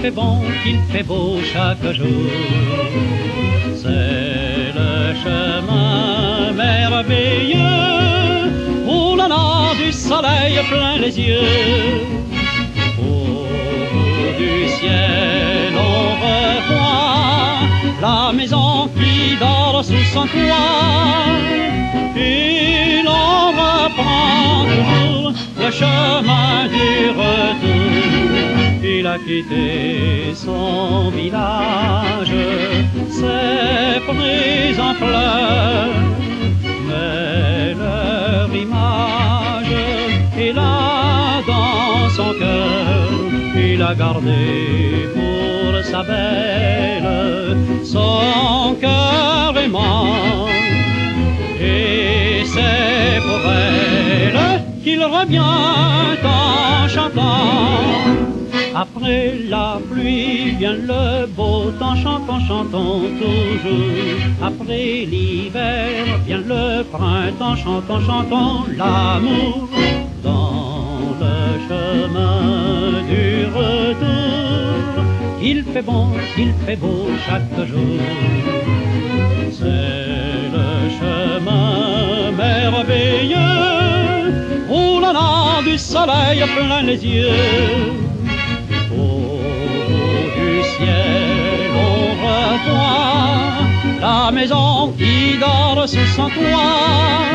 fait bon, qu'il fait beau chaque jour. C'est le chemin merveilleux, oh là là, du soleil plein les yeux. Au bout du ciel on revoit la maison qui dort sous son toit. Et l'on reprend toujours le chemin du retour. Il a quitté son village, s'est pris en fleurs, mais leur image est là dans son cœur. Il a gardé pour sa belle son cœur aimant, et c'est pour elle qu'il revient en chantant. Après la pluie vient le beau temps, chantons, chantons toujours. Après l'hiver vient le printemps, chantons, chantons l'amour. Dans le chemin du retour, il fait bon, il fait beau chaque jour. C'est le chemin merveilleux, oh là là, du soleil plein les yeux. Au bout du ciel on revoit la maison qui dort sous son toit.